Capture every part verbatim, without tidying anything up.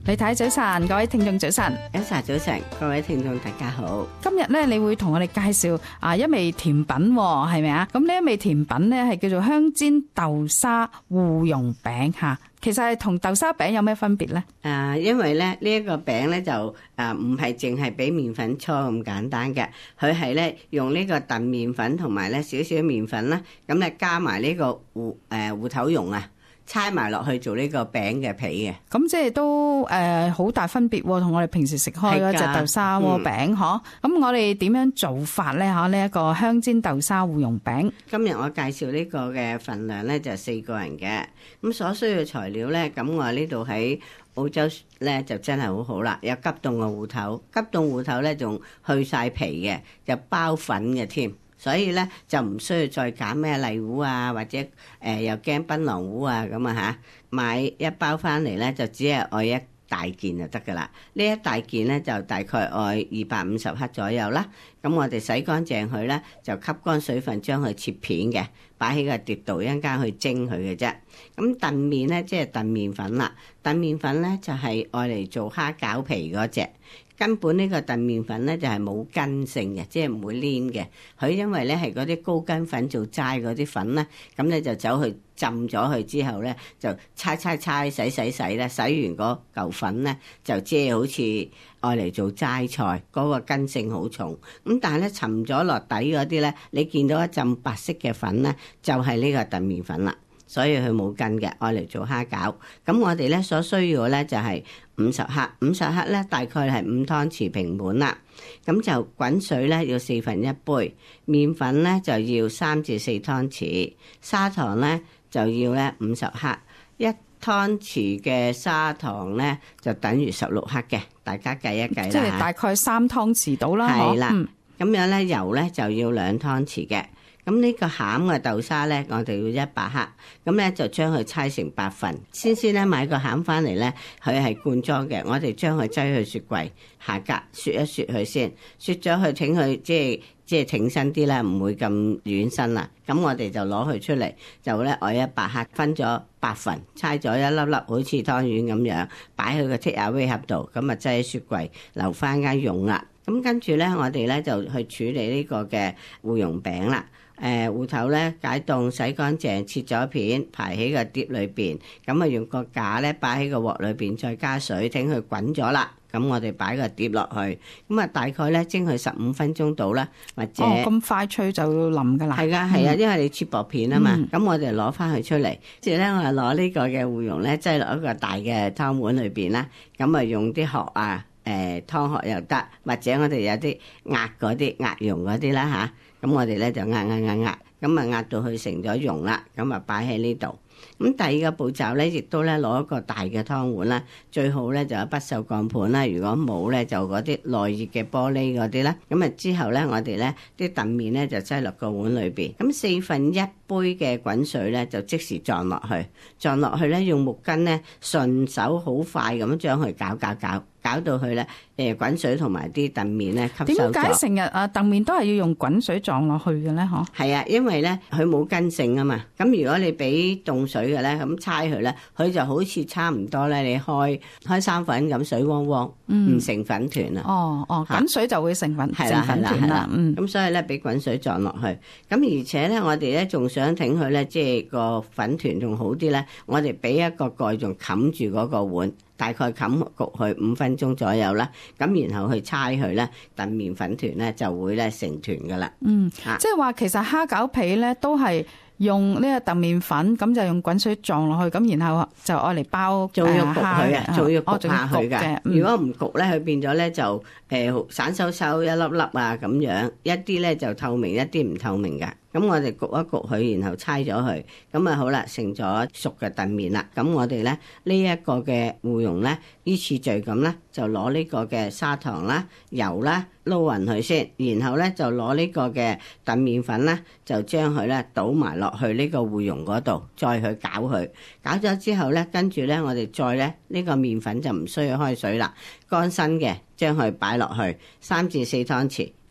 李太早晨，各位聽眾早晨。 Elsa早晨，各位聽眾大家好。 今日咧，你會同我哋介紹啊一味甜品，係咪啊？咁呢一味甜品咧係叫做香煎豆沙芋蓉餅吓。其實係同豆沙餅有咩分別咧？ 誒、啊，因為咧呢一、這個餅咧就誒唔係淨係俾麵粉搓咁簡單嘅，佢係咧用呢個燉麵粉同埋咧少少麵粉啦，咁咧加埋呢個芋誒芋頭蓉啊。猜埋落去做呢個餅嘅皮嘅， 咁即係都誒好、呃、大分別喎，同我哋平時食開嗰隻豆沙鍋餅嗬。咁、嗯、我哋點樣做法咧？嗬，呢一個香煎豆沙芋蓉餅。 今日我介紹呢個嘅份量咧就係四個人嘅，咁所需要材料咧，咁我呢度喺澳洲咧就真係好好啦，有急凍嘅芋頭，急凍芋頭咧仲去晒皮嘅，就包粉嘅添。所以咧就唔需要再揀咩荔芋啊，或者誒、呃、又驚檳榔芋啊咁啊嚇，買一包翻嚟咧就只係愛一大件就得噶啦。呢一大件咧就大概愛二百五十克左右啦。咁我哋洗乾淨佢咧，就吸乾水分，將佢切片嘅，擺喺個碟度，一陣間去蒸佢嘅啫。咁燉麵咧即係燉麵粉啦，燉麵粉咧就係愛嚟做蝦餃皮嗰隻。根本呢個燉麵粉咧就係冇筋性嘅，即係唔會黏嘅。佢因為咧係嗰啲高筋粉做齋嗰啲粉咧，咁咧就走去浸咗佢之後咧，就搓搓搓洗洗洗咧，洗完嗰嚿粉咧就即係好似愛嚟做齋菜，嗰個筋性好重。咁但係咧沉咗落底嗰啲咧，你見到一浸白色嘅粉咧，就係呢個燉麵粉啦。所以佢冇筋嘅，愛嚟做蝦餃。咁我哋咧所需要嘅咧就係五十克，五十克咧大概係五湯匙平滿啦。咁就滾水咧要四分一杯，麵粉咧就要三至四湯匙，砂糖咧就要咧五十克，一湯匙嘅砂糖咧就等於十六克嘅，大家計一計啦。 即係大概三湯匙到啦。 係啦，咁、 嗯、 樣咧油咧就要兩湯匙嘅。咁呢個餡嘅豆沙咧，我哋要一百克，咁咧就將佢搓成八份。先先咧買個餡翻嚟咧，佢係罐裝嘅，我哋將佢擠去雪櫃下格雪一雪佢先，雪咗佢，整佢即係即係挺身啲啦，唔會咁軟身啦。咁我哋就攞佢出嚟，就咧我一百克分咗八份，搓咗一粒粒好似湯圓咁樣，擺喺個 take away 盒度，咁啊擠喺雪櫃留翻間用啦。咁跟住咧，我哋咧就去處理呢個嘅芋蓉餅啦。誒、呃、芋頭咧解凍洗乾淨，切咗片排喺個碟裏邊，咁啊用個架咧擺喺個鑊裏邊，再加水，等佢滾咗啦。咁我哋擺個碟落去，咁啊大概咧蒸佢十五分鐘到啦，或者哦咁快脆就腍噶啦。係噶係啊，因為你切薄片啊嘛。咁、嗯、我哋攞翻佢出嚟，之後咧我係攞呢個嘅芋蓉咧擠落一個大嘅湯碗裏邊啦。咁啊用啲殼啊，誒、呃、湯殼又得，或者我哋有啲壓嗰啲壓蓉嗰啲啦吓。咁我哋咧就壓壓壓壓，咁啊壓到佢成咗蓉啦，咁啊擺喺呢度。咁第二個步驟咧，亦都咧攞一個大嘅湯碗啦，最好咧就有不鏽鋼盤啦。如果冇咧，就嗰啲耐熱嘅玻璃嗰啲啦。咁啊之後咧，我哋咧啲燉麵咧就擠落個碗裏邊。咁四分一杯嘅滾水咧，就即時撞落去，撞落去咧用木棍咧順手好快咁將佢攪攪攪。搞到佢咧，誒滾水同埋啲燉麵咧吸收咗。 點解成日啊燉麵都係要用滾水撞落去嘅咧？嗬，係啊，因為咧佢冇筋性啊嘛。咁如果你俾凍水嘅咧，咁搓佢咧，佢就好似差唔多咧，你開開生粉咁水汪汪，唔、嗯、成粉團啊。 哦哦，滾水就會成粉， 係成粉團啦。嗯， 咁所以咧俾滾水撞落去。咁而且咧，我哋咧仲想整佢咧，即係個粉團仲好啲咧，我哋俾一個蓋仲冚住嗰個碗。大概冚焗佢五分鐘左右啦，咁然後去搓佢咧，燉麵粉團咧就會咧成團噶啦。 嗯，啊、即係話其實蝦餃皮咧都係用呢個燉麵粉，咁就用滾水撞落去，咁然後就愛嚟包。 仲要焗佢啊，仲要焗下佢㗎。 哦嗯、 如果唔焗咧，佢變咗咧就誒、呃、散收收一粒粒啊咁樣，一啲咧就透明，一啲唔透明㗎。咁我哋焗一焗佢，然後搓咗佢，咁啊好啦，成咗熟嘅燉麵啦。咁我哋咧呢一個嘅芋蓉咧，依次序咁咧，就攞呢個嘅砂糖啦、油啦撈勻佢先，然後咧就攞呢個嘅燉麵粉啦，就將佢咧倒埋落去呢個芋蓉嗰度，再去攪佢。攪咗之後咧，跟住咧我哋再咧呢個麵粉就唔需要開水啦，乾身嘅將佢擺落去三至四湯匙。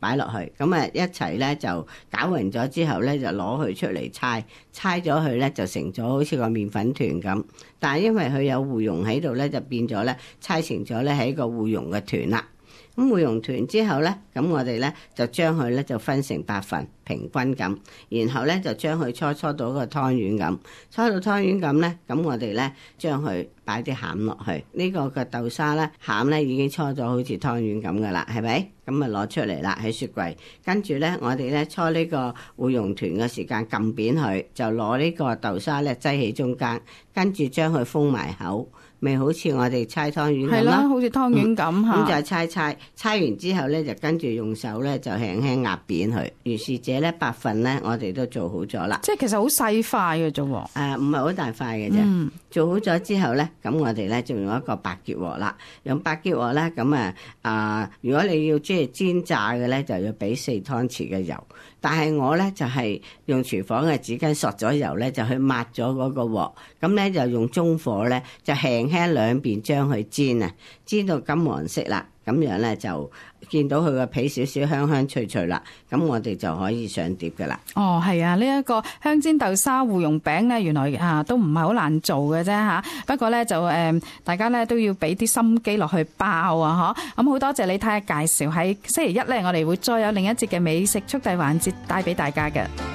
擺落去，咁啊一齊咧就攪勻咗之後咧就攞佢出嚟搓，搓咗佢咧就成咗好似個麵粉團咁。但係因為佢有糊蓉喺度咧，就變咗咧搓成咗咧係一個糊蓉嘅團啦。咁糊蓉團之後咧，咁我哋咧就將佢咧就分成八份，平均咁，然後咧就將佢搓搓到個湯圓咁，搓到湯圓咁咧，咁我哋咧將佢擺啲餡落去。呢、這個嘅豆沙咧餡咧已經搓咗好似湯圓咁噶啦，係咪？咁啊攞出嚟啦喺雪櫃，跟住咧我哋咧搓呢個糊蓉團嘅時間撳扁佢，就攞呢個豆沙咧擠喺中間，跟住將佢封埋口。咪好似我哋搓湯圓咁啦， 好似湯圓咁嚇。 咁、嗯、就搓搓搓完之後咧，就跟住用手咧就輕輕壓扁佢。如是者咧，八份咧我哋都做好咗啦。 即係其實好細塊嘅啫喎。 誒唔係好大塊嘅啫。嗯、做好咗之後咧，咁我哋咧就用一個白結鑊啦。用白結鑊咧，咁啊啊，如果你要即係煎炸嘅咧，就要俾四湯匙嘅油。但係我咧就係、是、用廚房嘅紙巾索咗油咧，就去抹咗嗰個鑊。咁咧就用中火咧，就輕輕兩邊將佢煎啊，煎到金黃色啦。咁樣咧就見到佢個皮少少香香脆脆啦。咁我哋就可以上碟噶啦。 哦，係啊，呢、這、一個香煎豆沙糊蓉餅咧，原來啊都唔係好難做嘅啫嚇。不過咧就誒、呃，大家咧都要俾啲心機落去包啊，嗬。咁好多謝你睇下介紹，喺星期一咧，我哋會再有另一節嘅美食速遞環節帶俾大家嘅。